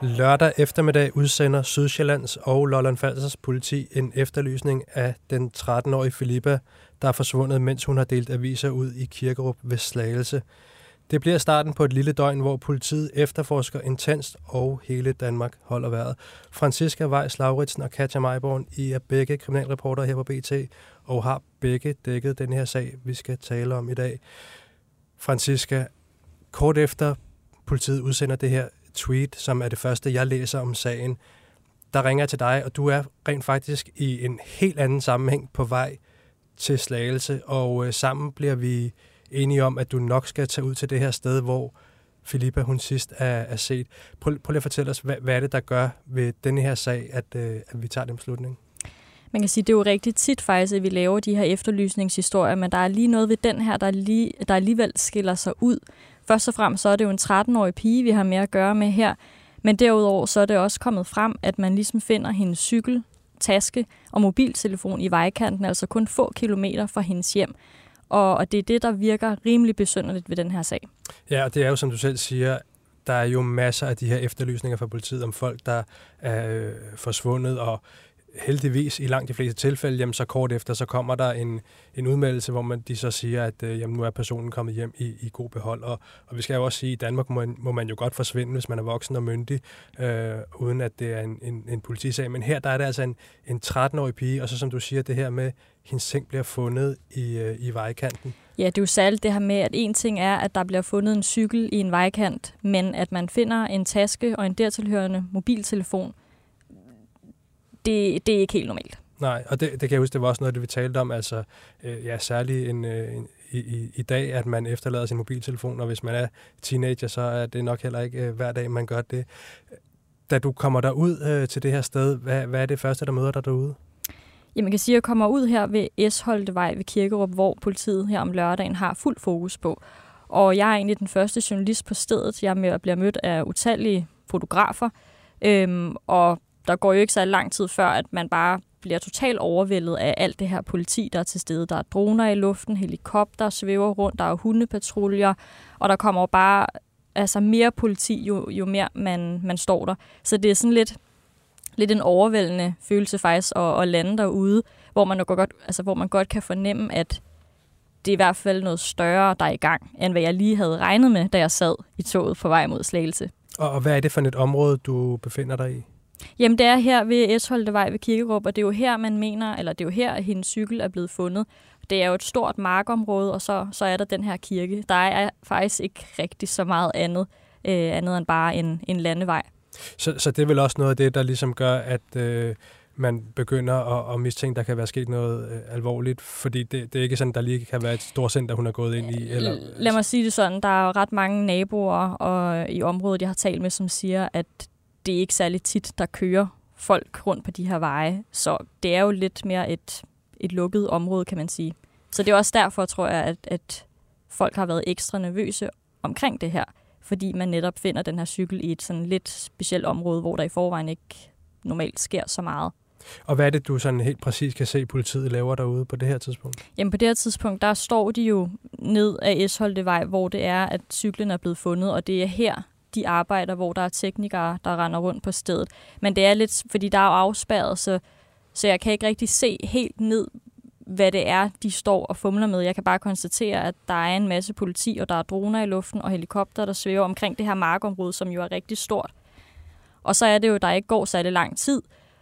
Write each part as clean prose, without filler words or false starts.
Lørdag eftermiddag udsender Sydsjællands og Lolland-Falsters politi en efterlysning af den 13-årige Filippa, der er forsvundet, mens hun har delt aviser ud i Kirkerup ved Slagelse. Det bliver starten på et lille døgn, hvor politiet efterforsker intenst, og hele Danmark holder vejret. Franziska Weiss Lauritsen og Katja Meiborn, I er begge kriminalreportere her på BT, og har begge dækket den her sag, vi skal tale om i dag. Franziska, kort efter politiet udsender det her tweet, som er det første, jeg læser om sagen, der ringer jeg til dig, og du er rent faktisk i en helt anden sammenhæng på vej til Slagelse, og sammen bliver vi enige om, at du nok skal tage ud til det her sted, hvor Filippa hun sidst er set. Prøv lige at fortælle os, hvad er det, der gør ved denne her sag, at vi tager den beslutning? Man kan sige, det er jo rigtig tit faktisk, at vi laver de her efterlysningshistorier, men der er lige noget ved den her, der alligevel skiller sig ud. Først og fremmest så er det jo en 13-årig pige, vi har med at gøre med her, men derudover så er det også kommet frem, at man ligesom finder hendes cykel, taske og mobiltelefon i vejkanten, altså kun få kilometer fra hendes hjem. Og det er det, der virker rimelig besynderligt ved den her sag. Ja, og det er jo, som du selv siger, der er jo masser af de her efterlysninger fra politiet om folk, der er forsvundet, og heldigvis i langt de fleste tilfælde, jamen, så kort efter, så kommer der en udmeldelse, hvor de så siger, at jamen, nu er personen kommet hjem i god behold. Og vi skal jo også sige, at i Danmark må man jo godt forsvinde, hvis man er voksen og myndig, uden at det er en politisag. Men her der er det altså en 13-årig pige, og så som du siger, det her med, hendes ting bliver fundet i vejkanten. Ja, det er jo særligt det her med, at en ting er, at der bliver fundet en cykel i en vejkant, men at man finder en taske og en dertilhørende mobiltelefon, det er ikke helt normalt. Nej, og det kan jeg huske, det var også noget, det vi talte om, altså særligt i dag, at man efterlader sin mobiltelefon, og hvis man er teenager, så er det nok heller ikke hver dag, man gør det. Da du kommer derud til det her sted, hvad er det første, der møder dig derude? Ja, man kan sige, at jeg kommer ud her ved Esholtevej ved Kirkerup, hvor politiet her om lørdagen har fuld fokus på. Og jeg er egentlig den første journalist på stedet. Jeg bliver mødt af utallige fotografer, og der går jo ikke så lang tid før, at man bare bliver totalt overvældet af alt det her politi, der er til stede. Der er droner i luften, helikopter svæver rundt, der er hundepatruljer, og der kommer jo bare mere politi, jo mere man står der. Så det er sådan lidt en overvældende følelse faktisk at lande derude, hvor man godt kan fornemme, at det er i hvert fald noget større, der er i gang, end hvad jeg lige havde regnet med, da jeg sad i toget på vej mod Slagelse. Og hvad er det for et område, du befinder dig i? Jamen, det er her ved Esholtevej ved Kirkerup, og det er jo her, man mener, eller det er jo her, at hendes cykel er blevet fundet. Det er jo et stort markområde, og så er der den her kirke. Der er faktisk ikke rigtig så meget andet end bare en landevej. Så det er vel også noget af det, der ligesom gør, at man begynder at mistænke, der kan være sket noget alvorligt, fordi det er ikke sådan, der lige kan være et stort center, hun er gået ind i? Eller? Lad mig sige det sådan, der er jo ret mange naboer i området, jeg har talt med, som siger, at det er ikke særlig tit, der kører folk rundt på de her veje. Så det er jo lidt mere et lukket område, kan man sige. Så det er også derfor, tror jeg, at folk har været ekstra nervøse omkring det her, fordi man netop finder den her cykel i et sådan lidt specielt område, hvor der i forvejen ikke normalt sker så meget. Og hvad er det, du sådan helt præcis kan se, politiet laver derude på det her tidspunkt? Jamen på det her tidspunkt, der står de jo ned af Esholtevej, hvor det er, at cyklen er blevet fundet, og det er her, de arbejder, hvor der er teknikere, der render rundt på stedet. Men det er lidt, fordi der er jo afspærret, så jeg kan ikke rigtig se helt ned, hvad det er, de står og fumler med. Jeg kan bare konstatere, at der er en masse politi, og der er droner i luften og helikopter, der svæver omkring det her markområde, som jo er rigtig stort. Og så er det jo, der ikke går særlig lang tid,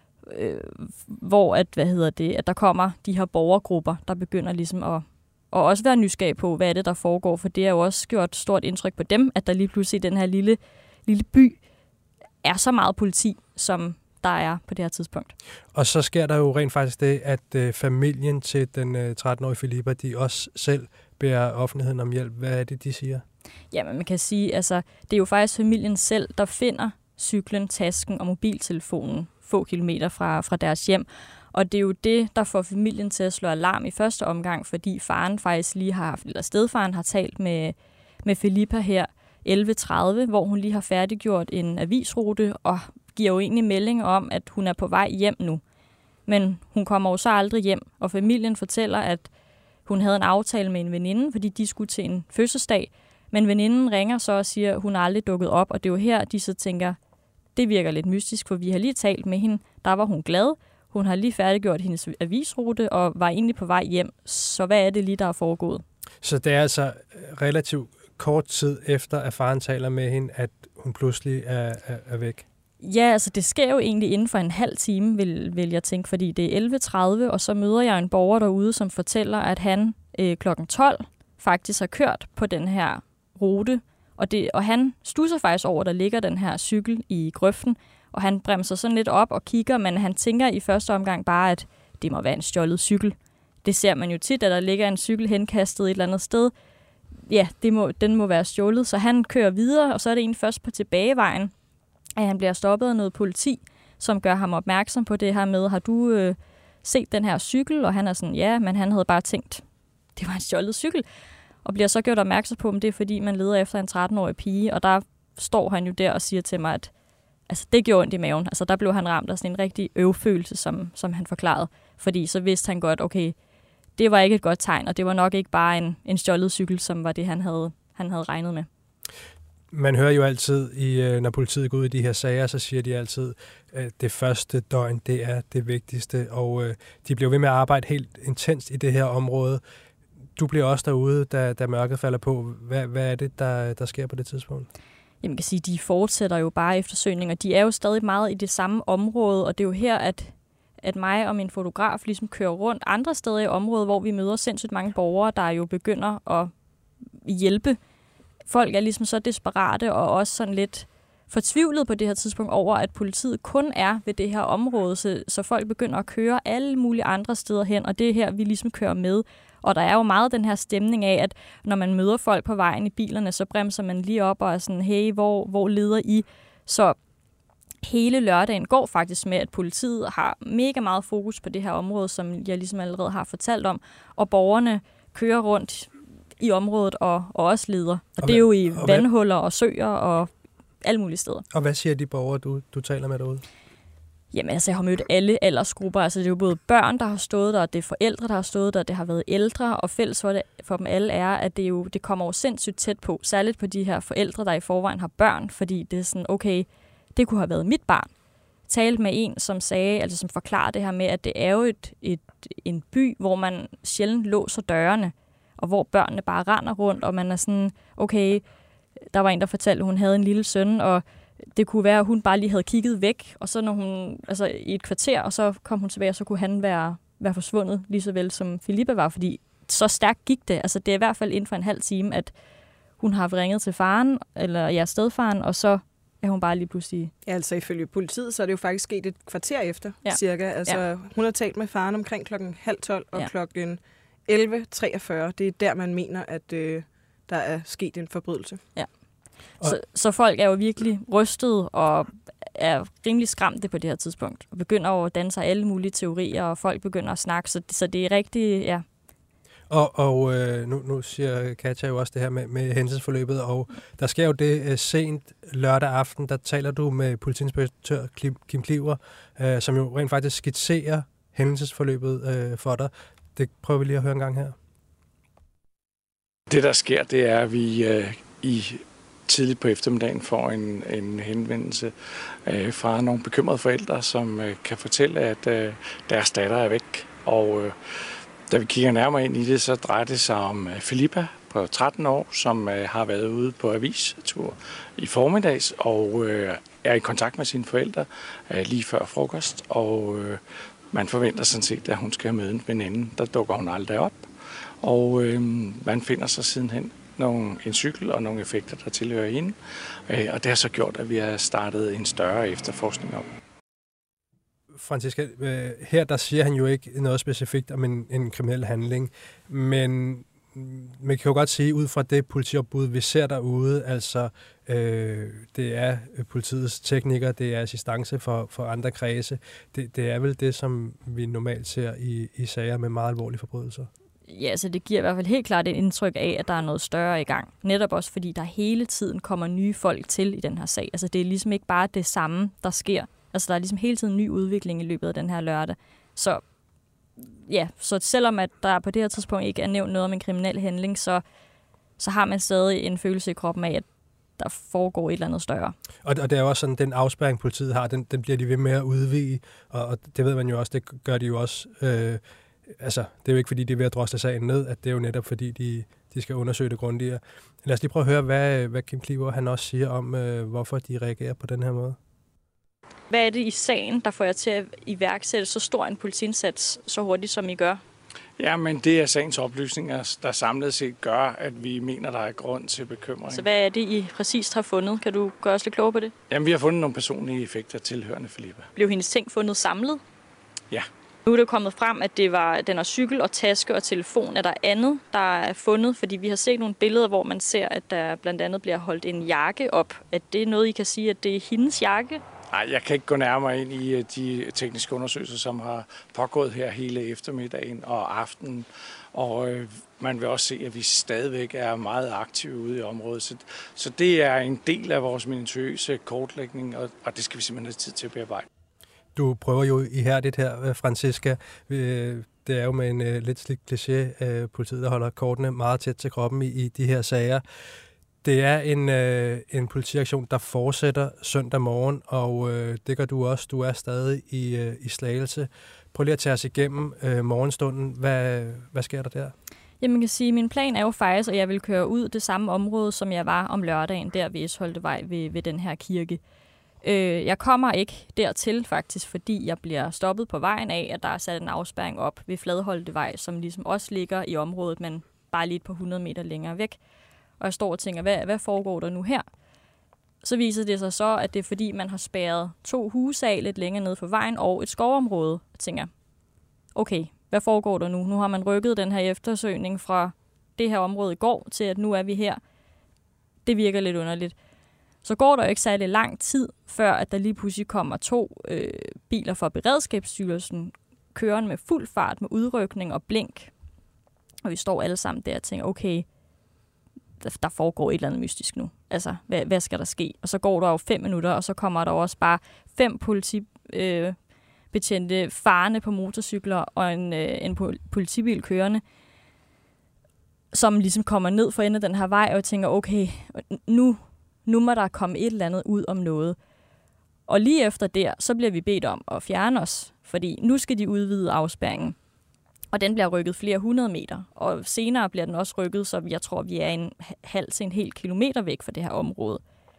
hvor at der kommer de her borgergrupper, der begynder ligesom at også være nysgerrige på, hvad er det, der foregår, for det har jo også gjort stort indtryk på dem, at der lige pludselig i den her lille by er så meget politi, som der er på det her tidspunkt. Og så sker der jo rent faktisk det, at familien til den 13-årige Filippa, de også selv beder offentligheden om hjælp. Hvad er det, de siger? Jamen, man kan sige, altså, det er jo faktisk familien selv, der finder cyklen, tasken og mobiltelefonen få kilometer fra deres hjem. Og det er jo det, der får familien til at slå alarm i første omgang, fordi faren faktisk lige stedfaren har talt med Filippa her 11:30, hvor hun lige har færdiggjort en avisrute og giver jo egentlig melding om, at hun er på vej hjem nu. Men hun kommer jo så aldrig hjem, og familien fortæller, at hun havde en aftale med en veninde, fordi de skulle til en fødselsdag. Men veninden ringer så og siger, at hun aldrig dukket op, og det er jo her, de så tænker, det virker lidt mystisk, for vi har lige talt med hende. Der var hun glad. Hun har lige færdiggjort hendes avisrute og var egentlig på vej hjem. Så hvad er det lige, der er foregået? Så det er altså relativt kort tid efter, at faren taler med hende, at hun pludselig er væk? Ja, altså det sker jo egentlig inden for en halv time, vil jeg tænke, fordi det er 11.30, og så møder jeg en borger derude, som fortæller, at han klokken 12 faktisk har kørt på den her rute, og han stusser faktisk over, at der ligger den her cykel i grøften, og han bremser sådan lidt op og kigger, men han tænker i første omgang bare, at det må være en stjålet cykel. Det ser man jo tit, at der ligger en cykel henkastet et eller andet sted. Ja, den må være stjålet, så han kører videre, og så er det egentlig først på tilbagevejen, at han bliver stoppet af noget politi, som gør ham opmærksom på det her med, har du set den her cykel? Og han er sådan, ja, men han havde bare tænkt, det var en stjålet cykel. Og bliver så gjort opmærksom på, om det er fordi, man leder efter en 13-årig pige. Og der står han jo der og siger til mig, at altså, det gjorde ondt i maven. Altså, der blev han ramt af sådan en rigtig øvfølelse, som han forklarede. Fordi så vidste han godt, okay, det var ikke et godt tegn, og det var nok ikke bare en stjålet cykel, som var det, han havde regnet med. Man hører jo altid, når politiet går ud i de her sager, så siger de altid, at det første døgn, det er det vigtigste, og de bliver ved med at arbejde helt intenst i det her område. Du bliver også derude, da mørket falder på. Hvad er det, der sker på det tidspunkt? Jamen, man kan sige, de fortsætter jo bare eftersøgning, og de er jo stadig meget i det samme område, og det er jo her, at mig og min fotograf ligesom kører rundt andre steder i området, hvor vi møder sindssygt mange borgere, der jo begynder at hjælpe. Folk er ligesom så desperate og også sådan lidt fortvivlet på det her tidspunkt over, at politiet kun er ved det her område, så folk begynder at køre alle mulige andre steder hen, og det er her, vi ligesom kører med. Og der er jo meget den her stemning af, at når man møder folk på vejen i bilerne, så bremser man lige op og er sådan, hey, hvor leder I? Så hele lørdagen går faktisk med, at politiet har mega meget fokus på det her område, som jeg ligesom allerede har fortalt om, og borgerne kører rundt i området og også leder. Og det er jo i vandhuller og søer og alle mulige steder. Og hvad siger de borgere, du taler med derude? Jamen altså, jeg har mødt alle aldersgrupper. Altså, det er jo både børn, der har stået der, og det er forældre, der har stået der, det har været ældre, og fælles for dem alle er, at det kommer jo sindssygt tæt på, særligt på de her forældre, der i forvejen har børn, fordi det er sådan, okay, det kunne have været mit barn. Talte med en, som sagde, altså som forklarer det her med, at det er jo en by, hvor man sjældent låser dørene, og hvor børnene bare render rundt, og man er sådan, okay, der var en, der fortalte, at hun havde en lille søn, og det kunne være, at hun bare lige havde kigget væk, og så når hun, altså i et kvarter, og så kom hun tilbage, og så kunne han være forsvundet, lige så vel som Filippa var, fordi så stærkt gik det. Altså det er i hvert fald inden for en halv time, at hun har ringet til faren, eller stedfaren, og så er hun bare lige pludselig... Ja, altså ifølge politiet, så er det jo faktisk sket et kvarter efter, cirka. Altså hun har talt med faren omkring 11:30 og 11:43. Det er der, man mener, at der er sket en forbrydelse. Ja. Så folk er jo virkelig rystet og er rimelig skræmte på det her tidspunkt. Og begynder at danne sig alle mulige teorier, og folk begynder at snakke. Så det er rigtig, ja. Og nu siger Katja jo også det her med hændelsesforløbet, og der sker jo det sent lørdag aften, der taler du med politiinspektør Kim Kliver, som jo rent faktisk skitserer hændelsesforløbet for dig. Det prøver vi lige at høre en gang her. Det, der sker, det er, at vi tidligt på eftermiddagen får en henvendelse fra nogle bekymrede forældre, som kan fortælle, at deres datter er væk. Og da vi kigger nærmere ind i det, så drejer det sig om Filippa på 13 år, som har været ude på avistur i formiddags og er i kontakt med sine forældre lige før frokost. Og man forventer sådan set, at hun skal møde en veninde. Der dukker hun aldrig op. Og man finder så sidenhen en cykel og nogle effekter, der tilhører hende. Og det har så gjort, at vi har startet en større efterforskning om. Franziska, her der siger han jo ikke noget specifikt om en kriminel handling, men man kan jo godt sige, ud fra det politiopbud, vi ser derude, altså det er politiets teknikere, det er assistance for andre kredse. Det er vel det, som vi normalt ser i sager med meget alvorlige forbrydelser. Ja, så det giver i hvert fald helt klart et indtryk af, at der er noget større i gang. Netop også fordi der hele tiden kommer nye folk til i den her sag. Altså det er ligesom ikke bare det samme, der sker. Altså der er ligesom hele tiden ny udvikling i løbet af den her lørdag. Så ja, så selvom at der på det her tidspunkt ikke er nævnt noget om en kriminel handling, så har man stadig en følelse i kroppen af, at der foregår et eller andet større. Og det er jo også sådan, den afspærring, politiet har, den bliver de ved med at udvide, og det ved man jo også, det gør de jo også. Altså, det er jo ikke, fordi de er ved at drosle sagen ned, at det er jo netop, fordi de skal undersøge det grundigere. Lad os lige prøve at høre, hvad Kim Kliver han også siger om, hvorfor de reagerer på den her måde. Hvad er det i sagen, der får jer til at iværksætte så stor en politiindsats så hurtigt, som I gør? Ja, men det er sagens oplysninger, der samlet set gør, at vi mener, der er grund til bekymring. Så hvad er det, I præcist har fundet? Kan du gøre os lidt klogere på det? Jamen, vi har fundet nogle personlige effekter tilhørende Filippa. Blev hendes ting fundet samlet? Ja. Nu er det kommet frem, at den er cykel og taske og telefon. Er der andet, der er fundet? Fordi vi har set nogle billeder, hvor man ser, at der blandt andet bliver holdt en jakke op. Er det noget, I kan sige, at det er hendes jakke? Nej, jeg kan ikke gå nærmere ind i de tekniske undersøgelser, som har pågået her hele eftermiddagen og aftenen. Og man vil også se, at vi stadigvæk er meget aktive ude i området. Så det er en del af vores minutiøse kortlægning, og det skal vi simpelthen have tid til at bearbejde. Du prøver jo ihærdigt her, Franziska. Det er jo med en lidt slik kliché, politiet, der holder kortene meget tæt til kroppen i de her sager. Det er en politiaktion, der fortsætter søndag morgen, og det gør du også. Du er stadig i Slagelse. Prøv lige at tage os igennem morgenstunden. Hvad sker der der? Jamen, man kan sige, at min plan er jo faktisk, at jeg vil køre ud det samme område, som jeg var om lørdagen, der ved Esholtevej ved den her kirke. Jeg kommer ikke dertil faktisk, fordi jeg bliver stoppet på vejen af, at der er sat en afspærring op ved Fladholtevej, som ligesom også ligger i området, men bare lige et par 100 meter længere væk. Og jeg står og tænker, hvad foregår der nu her? Så viser det sig så, at det er fordi, man har spærret 2 huse af lidt længere nede på vejen og et skovområde. Jeg tænker, okay, hvad foregår der nu? Nu har man rykket den her eftersøgning fra det her område i går til, at nu er vi her. Det virker lidt underligt. Så går der jo ikke særlig lang tid, før at der lige pludselig kommer 2 biler fra Beredskabsstyrelsen, kørende med fuld fart med udrykning og blink. Og vi står alle sammen der og tænker, okay, der foregår et eller andet mystisk nu. Altså, hvad skal der ske? Og så går der jo 5 minutter, og så kommer der også bare 5 politibetjente farende på motorcykler og en politibil kørende, som ligesom kommer ned for enden af den her vej, og jeg tænker, okay, nu må der komme et eller andet ud om noget. Og lige efter der, så bliver vi bedt om at fjerne os, fordi nu skal de udvide afspærringen. Og den bliver rykket flere 100 meter, og senere bliver den også rykket, så jeg tror, vi er en halv til en hel kilometer væk fra det her område.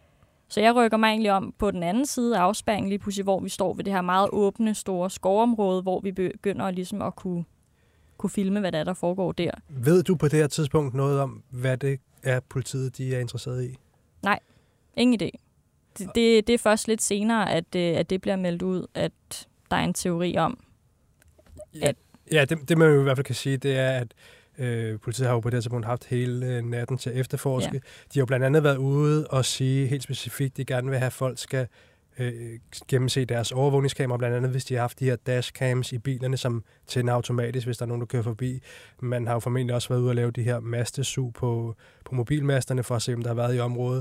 Så jeg rykker mig egentlig om på den anden side af afspærringen, lige pludselig, hvor vi står ved det her meget åbne, store skovområde, hvor vi begynder ligesom at kunne filme, hvad der foregår der. Ved du på det her tidspunkt noget om, hvad det er, politiet de er interesseret i? Nej, ingen idé. Det er først lidt senere, at det bliver meldt ud, at der er en teori om, at... Ja, det man jo i hvert fald kan sige, det er, at politiet har jo på det her tidspunkt haft hele natten til at efterforske. Ja. De har jo blandt andet været ude og sige helt specifikt, at de gerne vil have, at folk skal gennemse deres overvågningskamera, blandt andet hvis de har haft de her dashcams i bilerne, som tænder automatisk, hvis der er nogen, der kører forbi. Man har jo formentlig også været ude og lave de her mastesug på mobilmasterne, for at se, om der har været i området.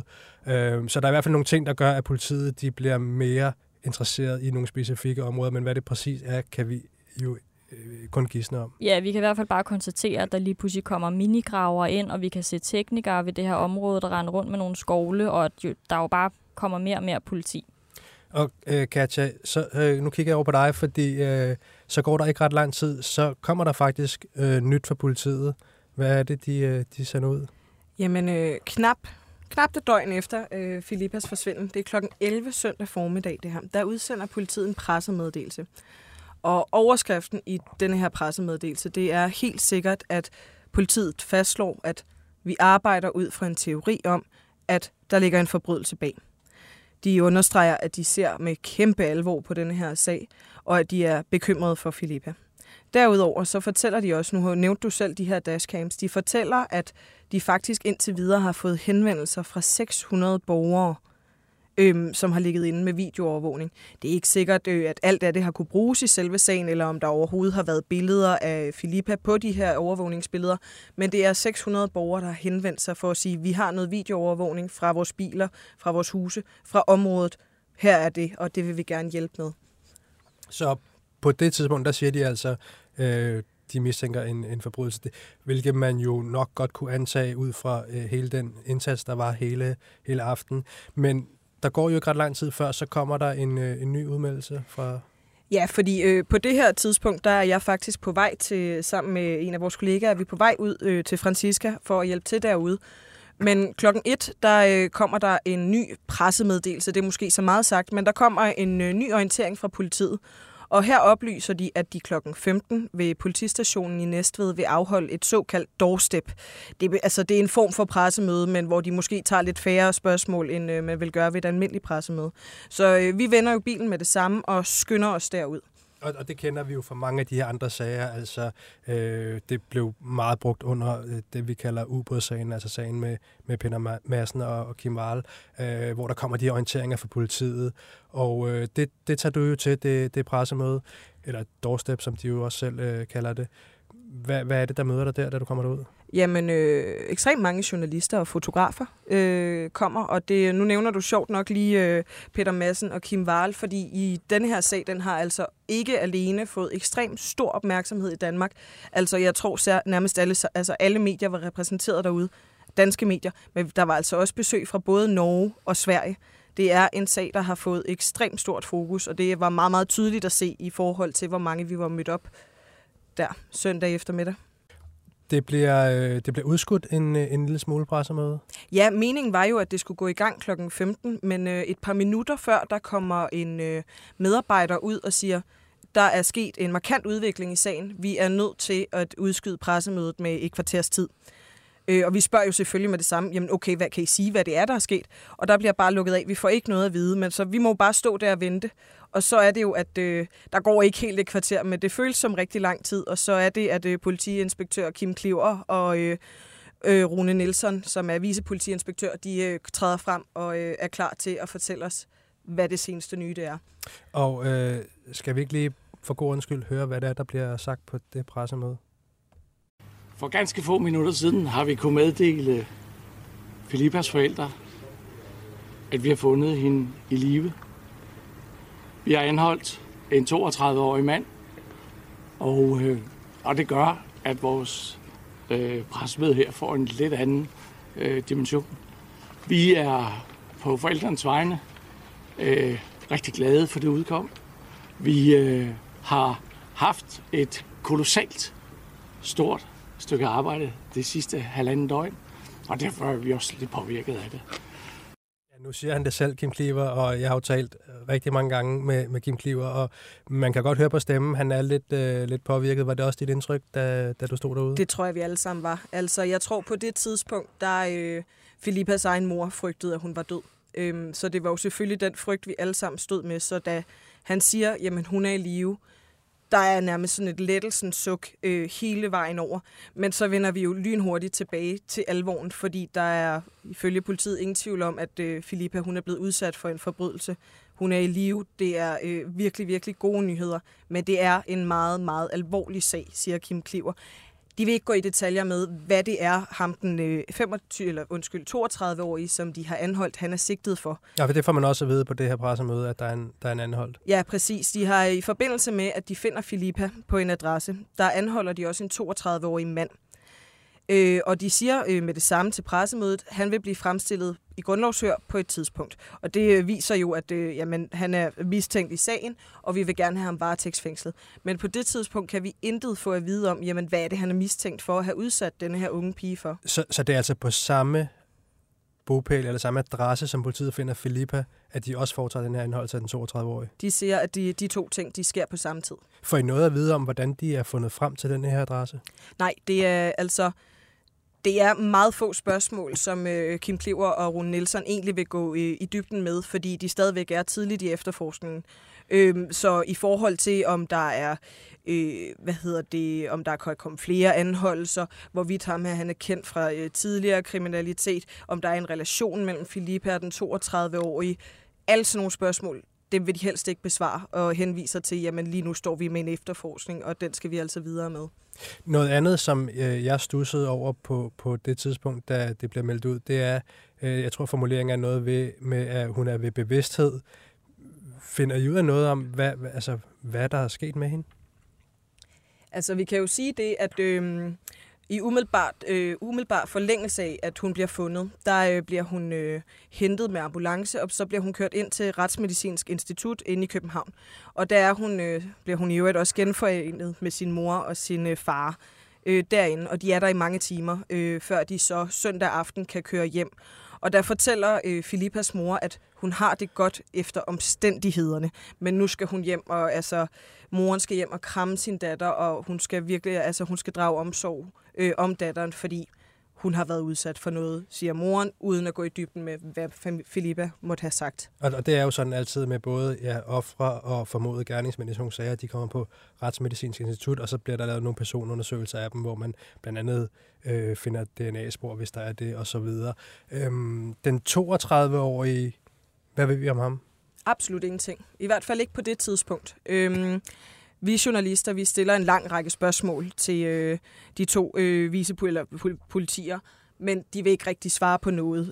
Så der er i hvert fald nogle ting, der gør, at politiet de bliver mere interesseret i nogle specifikke områder, men hvad det præcis er, kan vi jo kun gisne om. Ja, vi kan i hvert fald bare konstatere, at der lige pludselig kommer minigraver ind, og vi kan se teknikere ved det her område, der render rundt med nogle skovle, og at der jo bare kommer mere og mere politi. Og Katja, så nu kigger jeg over på dig, fordi så går der ikke ret lang tid, så kommer der faktisk nyt fra politiet. Hvad er det, de sender ud? Jamen, knap et døgn efter Filippas forsvinden, det er klokken 11 søndag formiddag det her, der udsender politiet en pressemeddelelse. Og overskriften i denne her pressemeddelelse, det er helt sikkert, at politiet fastslår, at vi arbejder ud fra en teori om, at der ligger en forbrydelse bag. De understreger, at de ser med kæmpe alvor på denne her sag, og at de er bekymrede for Filippa. Derudover så fortæller de også, nu nævnte du selv de her dashcams, de fortæller, at de faktisk indtil videre har fået henvendelser fra 600 borgere, som har ligget inde med videoovervågning. Det er ikke sikkert, at alt af det har kunne bruges i selve sagen, eller om der overhovedet har været billeder af Filippa på de her overvågningsbilleder, men det er 600 borgere, der har henvendt sig for at sige, at vi har noget videoovervågning fra vores biler, fra vores huse, fra området. Her er det, og det vil vi gerne hjælpe med. Så på det tidspunkt, der siger de altså, de mistænker en forbrydelse, hvilket man jo nok godt kunne antage ud fra hele den indsats, der var hele aftenen. Men der går jo ikke ret lang tid før, så kommer der en ny udmeldelse fra... Ja, fordi på det her tidspunkt, der er jeg faktisk på vej til, sammen med en af vores kollegaer, er vi på vej ud til Francisca for at hjælpe til derude. Men 1:00, der kommer der en ny pressemeddelelse, det er måske så meget sagt, men der kommer en ny orientering fra politiet. Og her oplyser de, at de 15:00 ved politistationen i Næstved vil afholde et såkaldt doorstep. Det er en form for pressemøde, men hvor de måske tager lidt færre spørgsmål, end man vil gøre ved et almindeligt pressemøde. Så vi vender jo bilen med det samme og skynder os derud. Og det kender vi jo fra mange af de her andre sager. Altså, det blev meget brugt under det, vi kalder ubådssagen, altså sagen med Peter Madsen og Kim Wall, hvor der kommer de orienteringer fra politiet. Og det tager du jo til, det pressemøde, eller doorstep, som de jo også selv kalder det. Hvad er det, der møder dig der, da du kommer derud? Jamen, ekstremt mange journalister og fotografer kommer, og nu nævner du sjovt nok lige Peter Madsen og Kim Wall, fordi i denne her sag, den har altså ikke alene fået ekstremt stor opmærksomhed i Danmark. Altså, jeg tror nærmest alle medier var repræsenteret derude, danske medier, men der var altså også besøg fra både Norge og Sverige. Det er en sag, der har fået ekstremt stort fokus, og det var meget, meget tydeligt at se i forhold til, hvor mange vi var mødt op der søndag eftermiddag. Det bliver udskudt en lille smule pressemøde? Ja, meningen var jo, at det skulle gå i gang 15:00, men et par minutter før, der kommer en medarbejder ud og siger, der er sket en markant udvikling i sagen. Vi er nødt til at udskyde pressemødet med et kvarters tid. Og vi spørger jo selvfølgelig med det samme, jamen okay, hvad kan I sige, hvad det er, der er sket? Og der bliver bare lukket af, vi får ikke noget at vide, men så vi må bare stå der og vente. Og så er det jo, at der går ikke helt et kvarter, men det føles som rigtig lang tid, og så er det, at politiinspektør Kim Kliver og Rune Nielsen, som er vicepolitiinspektør, de træder frem og er klar til at fortælle os, hvad det seneste nye det er. Og skal vi ikke lige for god undskyld høre, hvad det er, der bliver sagt på det pressemøde? For ganske få minutter siden har vi kunnet meddele Filippas forældre, at vi har fundet hende i live. Vi har anholdt en 32-årig mand, og det gør, at vores pressemøde her får en lidt anden dimension. Vi er på forældrenes vegne rigtig glade for det udkom. Vi har haft et kolossalt stort stykke arbejde det sidste 1,5 døgn, og derfor er vi også lidt påvirket af det. Ja, nu siger han det selv, Kim Kliver, og jeg har jo talt rigtig mange gange med Kim Kliver, og man kan godt høre på stemmen, han er lidt påvirket. Var det også dit indtryk, da du stod derude? Det tror jeg, vi alle sammen var. Altså, jeg tror på det tidspunkt, der Filippas egen mor frygtede, at hun var død. Så det var jo selvfølgelig den frygt, vi alle sammen stod med. Så da han siger, jamen hun er i live, der er nærmest sådan et lettelsens suk hele vejen over. Men så vender vi jo lynhurtigt tilbage til alvoren, fordi der er ifølge politiet ingen tvivl om, at Filippa hun er blevet udsat for en forbrydelse. Hun er i live. Det er virkelig, virkelig gode nyheder. Men det er en meget, meget alvorlig sag, siger Kim Kliver. De vil ikke gå i detaljer med, hvad det er, ham den 32-årige, som de har anholdt, han er sigtet for. Ja, for det får man også at vide på det her pressemøde, at der er en anholdt. Ja, præcis. De har i forbindelse med, at de finder Filippa på en adresse, der anholder de også en 32-årig mand. Og de siger med det samme til pressemødet, han vil blive fremstillet i grundlovshør på et tidspunkt. Og det viser jo, at han er mistænkt i sagen, og vi vil gerne have ham varetægtsfængslet. Men på det tidspunkt kan vi intet få at vide om, jamen, hvad er det, han er mistænkt for at have udsat denne her unge pige for. Så det er altså på samme bopæl eller samme adresse, som politiet finder Filippa, at de også foretager den her anholdelse af den 32-årige? De siger, at de to ting, de sker på samme tid. Får I noget at vide om, hvordan de er fundet frem til den her adresse? Nej, det er altså... Det er meget få spørgsmål, som Kim Kliver og Rune Nielsen egentlig vil gå i dybden med, fordi de stadigvæk er tidligt i efterforskningen. Så i forhold til, om der er, om der kan komme flere anholdelser, hvorvidt ham her han er kendt fra tidligere kriminalitet, om der er en relation mellem Filippa og den 32-årige, alle sådan nogle spørgsmål, dem vil de helst ikke besvare og henviser til, jamen lige nu står vi med en efterforskning, og den skal vi altså videre med. Noget andet, som jeg studsede over på det tidspunkt, da det blev meldt ud, det er, jeg tror formuleringen er noget med, at hun er ved bevidsthed. Finder I ud af noget om, hvad der er sket med hende? Altså, vi kan jo sige det, at i umiddelbart forlængelse af, at hun bliver fundet, der bliver hun hentet med ambulance, og så bliver hun kørt ind til Retsmedicinsk Institut inde i København. Og der bliver hun i øvrigt også genforenet med sin mor og sin far derinde, og de er der i mange timer, før de så søndag aften kan køre hjem. Og der fortæller Filippas mor, at hun har det godt efter omstændighederne, men nu skal hun hjem, og moren skal hjem og kramme sin datter, og hun skal virkelig, hun skal drage omsorg om datteren, fordi hun har været udsat for noget, siger moren, uden at gå i dybden med, hvad Filippa måtte have sagt. Og det er jo sådan altid med både ofre og formodede gerningsmænd i sådan nogle sager, de kommer på Retsmedicinsk Institut, og så bliver der lavet nogle personundersøgelser af dem, hvor man blandt andet finder DNA-spor, hvis der er det, og så videre. Den 32-årige, hvad ved vi om ham? Absolut ingenting. I hvert fald ikke på det tidspunkt. Vi journalister, vi stiller en lang række spørgsmål til de to vicepolitier, men de vil ikke rigtig svare på noget.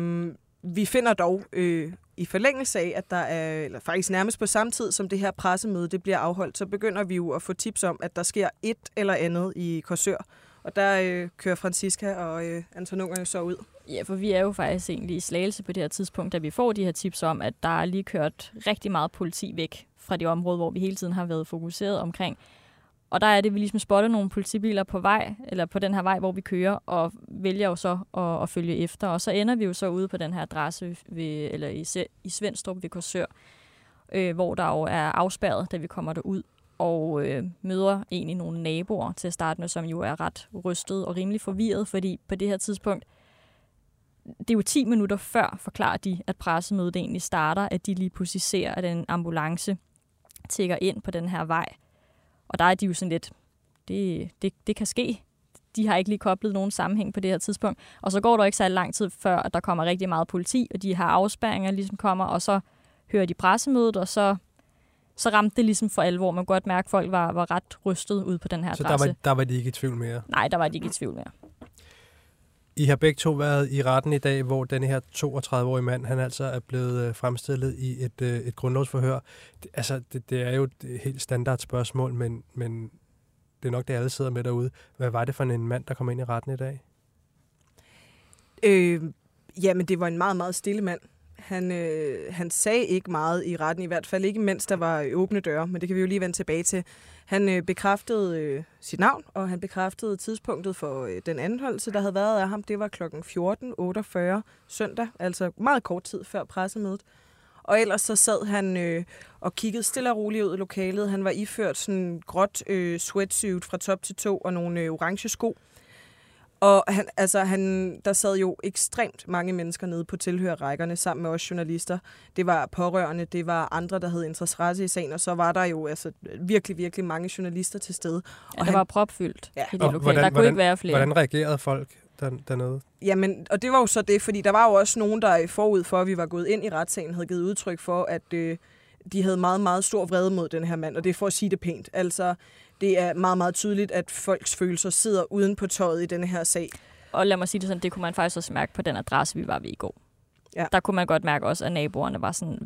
Vi finder dog i forlængelse af, at der er, eller faktisk nærmest på samme tid, som det her pressemøde det bliver afholdt, så begynder vi jo at få tips om, at der sker et eller andet i Korsør. Og der kører Franziska og Anton Unger så ud. Ja, for vi er jo faktisk egentlig i Slagelse på det her tidspunkt, da vi får de her tips om, at der er lige kørt rigtig meget politi væk fra det område, hvor vi hele tiden har været fokuseret omkring. Og der er det, vi ligesom spotter nogle politibiler på vej, eller på den her vej, hvor vi kører, og vælger jo så at følge efter. Og så ender vi jo så ude på den her adresse i Svenstrup ved Korsør, hvor der jo er afspærret, da vi kommer derud. Og møder egentlig nogle naboer til at starte med, som jo er ret rystet og rimelig forvirret, fordi på det her tidspunkt, det er jo 10 minutter før, forklarer de, at pressemødet egentlig starter, at de lige pludselig ser, at en ambulance tikker ind på den her vej. Og der er de jo sådan lidt, det kan ske. De har ikke lige koblet nogen sammenhæng på det her tidspunkt. Og så går der ikke så lang tid før, at der kommer rigtig meget politi, og de har afspærringer ligesom kommer, og så hører de pressemødet, og så ramte det ligesom for alvor. Man kunne godt mærke, at folk var ret rystet ude på den her adresse. Så der var de ikke i tvivl mere? Nej, der var de ikke i tvivl mere. I har begge to været i retten i dag, hvor den her 32-årige mand, han altså er blevet fremstillet i et grundlovsforhør. Det er jo et helt standard spørgsmål, men det er nok det, alle sidder med derude. Hvad var det for en mand, der kom ind i retten i dag? Jamen, det var en meget, meget stille mand. Han sagde ikke meget i retten, i hvert fald ikke mens der var åbne døre, men det kan vi jo lige vende tilbage til. Han bekræftede sit navn, og han bekræftede tidspunktet for den anholdelse, der havde været af ham. Det var kl. 14.48 søndag, altså meget kort tid før pressemødet. Og ellers så sad han og kiggede stille og roligt ud i lokalet. Han var iført sådan gråt sweatsuit fra top til tå og nogle orange sko. Og der sad jo ekstremt mange mennesker nede på tilhørerrækkerne sammen med os journalister. Det var pårørende, det var andre, der havde interesse i sagen, og så var der jo virkelig, virkelig mange journalister til stede. Og det var propfyldt i det lokale. Der kunne ikke være flere. Hvordan reagerede folk dernede? Jamen, og det var jo så det, fordi der var jo også nogen, der forud for, at vi var gået ind i retssagen, havde givet udtryk for, at de havde meget, meget stor vrede mod den her mand, og det er for at sige det pænt. Altså, det er meget, meget tydeligt, at folks følelser sidder uden på tøjet i denne her sag. Og lad mig sige det sådan, det kunne man faktisk også mærke på den adresse, vi var ved i går. Ja. Der kunne man godt mærke også, at naboerne var sådan,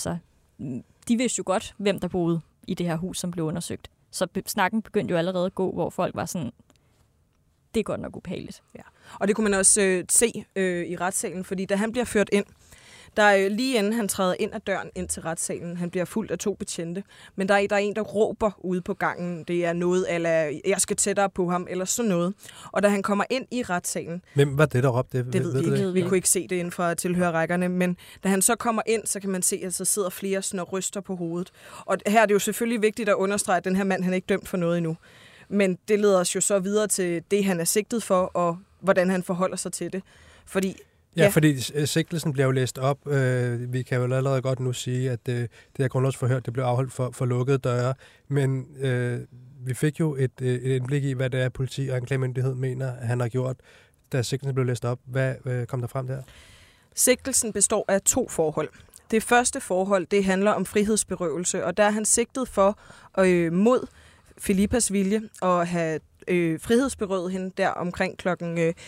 de vidste jo godt, hvem der boede i det her hus, som blev undersøgt. Så snakken begyndte jo allerede at gå, hvor folk var sådan, det er godt nok ubehageligt. Ja. Og det kunne man også se i retssalen, fordi da han bliver ført ind, der lige inden han træder ind ad døren ind til retssalen, han bliver fulgt af 2 betjente, men der er en, der råber ude på gangen. Det er noget, eller jeg skal tættere på ham, eller sådan noget. Og da han kommer ind i retssalen... Hvem var det, der råbte det? Det ved vi. Vi kunne ikke se det inden fra tilhørerrækkerne, men da han så kommer ind, så kan man se, at så sidder flere sådan og ryster på hovedet. Og her er det jo selvfølgelig vigtigt at understrege, at den her mand, han er ikke dømt for noget endnu. Men det leder os jo så videre til det, han er sigtet for, og hvordan han forholder sig til det. Fordi sigtelsen bliver jo læst op. Vi kan jo allerede godt nu sige, at det her grundlovsforhør, det blev afholdt for lukkede døre. Men vi fik jo et indblik i, hvad det er, politi og anklagemyndighed mener, at han har gjort, da sigtelsen blev læst op. Hvad kom der frem der? Sigtelsen består af 2 forhold. Det første forhold, det handler om frihedsberøvelse, og der er han sigtet for mod Filippas vilje at have frihedsberøvet hende der omkring kl. 11.43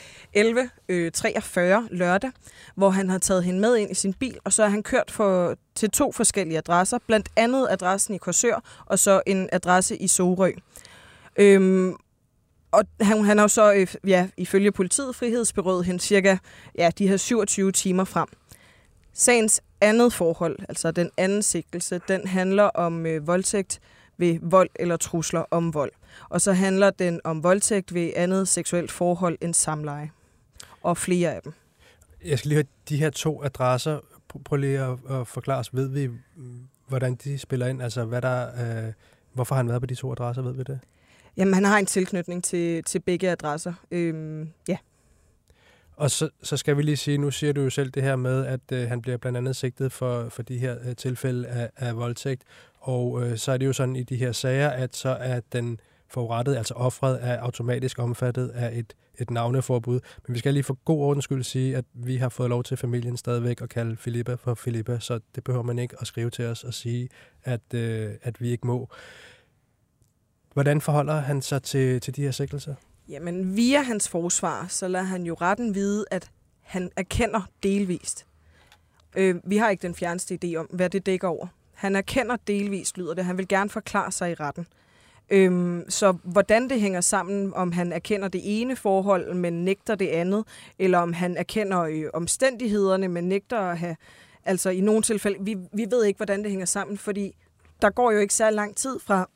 lørdag, hvor han har taget hende med ind i sin bil, og så er han kørt til 2 forskellige adresser, blandt andet adressen i Korsør, og så en adresse i Sorø. Og han har jo så, ifølge politiet, frihedsberøvet hende cirka de her 27 timer frem. Sagens andet forhold, altså den anden sigtelse, den handler om voldtægt ved vold eller trusler om vold. Og så handler den om voldtægt ved andet seksuelt forhold end samleje. Og flere af dem. Jeg skal lige høre de her 2 adresser. Prøv lige at forklare os. Ved vi, hvordan de spiller ind? Altså, hvorfor har han været på de 2 adresser? Ved vi det? Jamen, han har en tilknytning til begge adresser. Ja. Og så skal vi lige sige, nu siger du jo selv det her med, at han bliver blandt andet sigtet for de her tilfælde af voldtægt. Og så er det jo sådan i de her sager, at så er den forurettede, altså offeret, er automatisk omfattet af et navneforbud. Men vi skal lige for god ordens skyld sige, at vi har fået lov til familien stadigvæk at kalde Filippa for Filippa, så det behøver man ikke at skrive til os og sige, at vi ikke må. Hvordan forholder han sig til de her sigtelser? Jamen, via hans forsvar, så lader han jo retten vide, at han erkender delvist. Vi har ikke den fjerneste idé om, hvad det dækker over. Han erkender delvist, lyder det. Han vil gerne forklare sig i retten. Så hvordan det hænger sammen, om han erkender det ene forhold, men nægter det andet, eller om han erkender omstændighederne, men nægter at have... Altså i nogle tilfælde, vi ved ikke, hvordan det hænger sammen, fordi der går jo ikke særlig lang tid fra...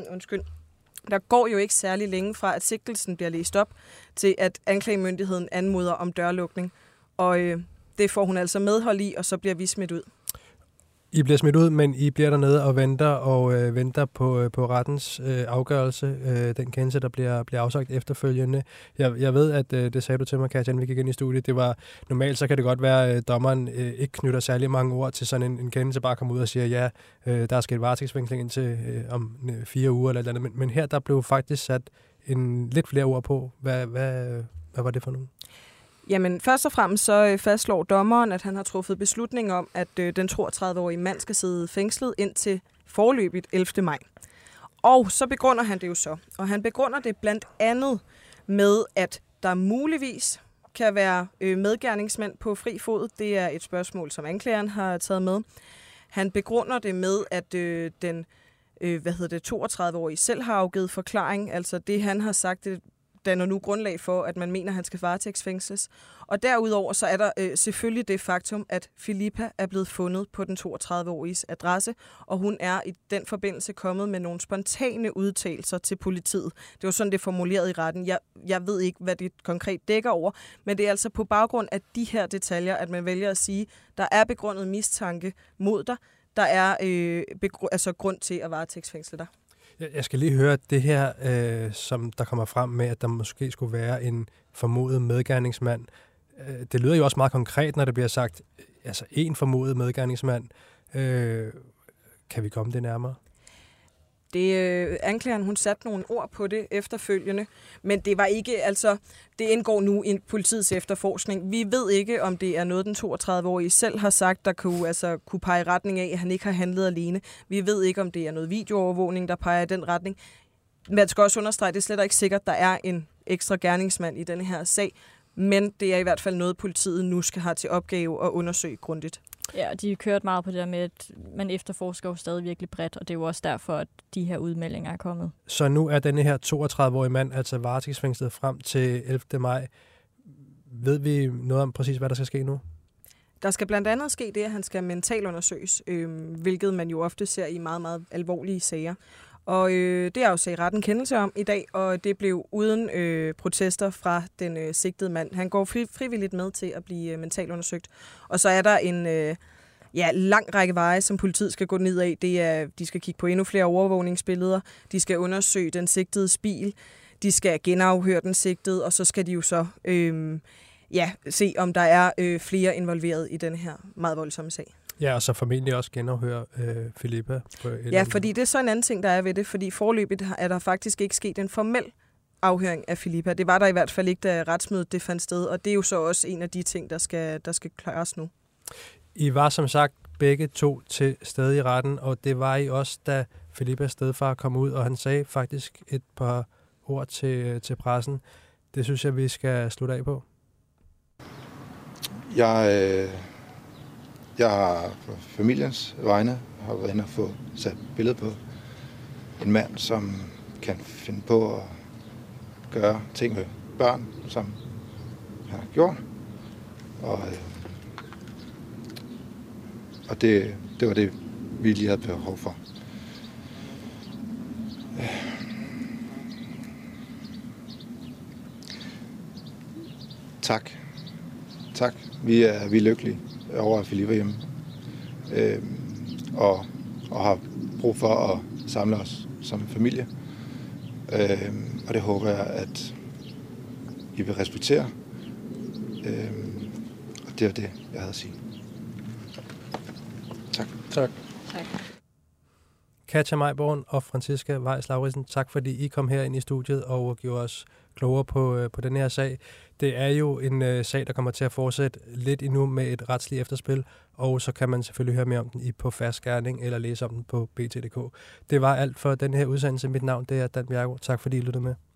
Der går jo ikke særlig længe fra, at sigtelsen bliver læst op, til at anklagemyndigheden anmoder om dørlukning. Og det får hun altså medhold i, og så bliver vi smidt ud. I bliver smidt ud, men I bliver dernede og venter på rettens afgørelse, den kendelse, der bliver afsagt efterfølgende. Jeg ved, at det sagde du til mig, Katja, vi gik ind i studiet. Det var normalt, så kan det godt være, at dommeren ikke knytter særlig mange ord til sådan en kendelse, bare kommer ud og siger, der er sket varetægtsfængsling indtil om 4 uger eller andet. Men her, der blev faktisk sat lidt flere ord på. Hvad var det for nogen? Jamen, først og fremmest så fastslår dommeren, at han har truffet beslutning om, at den 32-årige mand skal sidde fængslet indtil forløbigt 11. maj. Og så begrunder han det jo så. Og han begrunder det blandt andet med, at der muligvis kan være medgerningsmænd på fri fod. Det er et spørgsmål, som anklageren har taget med. Han begrunder det med, at den 32-årige selv har afgivet forklaring. Altså det, han har sagt, det danner nu grundlag for, at man mener, at han skal varetægtsfængsles. Og derudover så er der selvfølgelig det faktum, at Filippa er blevet fundet på den 32-åriges adresse, og hun er i den forbindelse kommet med nogle spontane udtalelser til politiet. Det var sådan, det er formuleret i retten. Jeg ved ikke, hvad det konkret dækker over, men det er altså på baggrund af de her detaljer, at man vælger at sige, der er begrundet mistanke mod dig, der er grund til at varetægtsfængsle dig. Jeg skal lige høre det her, som der kommer frem med, at der måske skulle være en formodet medgerningsmand. Det lyder jo også meget konkret, når det bliver sagt, altså en formodet medgerningsmand. Kan vi komme det nærmere? Anklageren, hun satte nogle ord på det efterfølgende, men det var ikke, altså, det indgår nu i politiets efterforskning. Vi ved ikke, om det er noget, den 32-årige selv har sagt, der kunne pege i retning af, at han ikke har handlet alene. Vi ved ikke, om det er noget videoovervågning, der peger i den retning. Man skal også understrege, at det er slet ikke sikkert, at der er en ekstra gerningsmand i denne her sag, men det er i hvert fald noget, politiet nu skal have til opgave at undersøge grundigt. Ja, de har kørt meget på det der med, at man efterforsker jo stadig virkelig bredt, og det er jo også derfor, at de her udmeldinger er kommet. Så nu er denne her 32-årige mand altså varetægtsfængslet frem til 11. maj. Ved vi noget om præcis, hvad der skal ske nu? Der skal blandt andet ske det, at han skal mentalundersøges, hvilket man jo ofte ser i meget, meget alvorlige sager. Og det er jo så i retten kendelse om i dag, og det blev uden protester fra den sigtede mand. Han går frivilligt med til at blive mentalundersøgt. Og så er der en lang række veje, som politiet skal gå ned af. Det er, de skal kigge på endnu flere overvågningsbilleder. De skal undersøge den sigtedes bil. De skal genafhøre den sigtede, og så skal de jo så se, om der er flere involveret i den her meget voldsomme sag. Ja, og så formentlig også genafhøre Filippa. Fordi det er så en anden ting, der er ved det, fordi forløbet er der faktisk ikke sket en formel afhøring af Filippa. Det var der i hvert fald ikke, da retsmødet det fandt sted, og det er jo så også en af de ting, der skal klares nu. I var som sagt begge to til stede i retten, og det var I også, da Filippas stedfar kom ud, og han sagde faktisk et par ord til pressen. Det synes jeg, vi skal slutte af på. Jeg har på familiens vegne været inde og få sat billede på en mand, som kan finde på at gøre ting med børn, som han har gjort. Og det var det, vi lige havde behov for. Tak. Vi er lykkelige over, at Filippa er hjemme. Og har brug for at samle os som familie. Og det håber jeg, at I vil respektere. Og det var det, jeg havde at sige. Tak. Katja Meiborn og Franziska Weiss Lauridsen, tak fordi I kom her ind i studiet og gjorde os klogere på den her sag. Det er jo en sag, der kommer til at fortsætte lidt endnu med et retsligt efterspil, og så kan man selvfølgelig høre mere om den på Fersk Gerning eller læse om den på BT.dk. Det var alt for den her udsendelse. Mit navn det er Dan Bjergo. Tak fordi I lyttede med.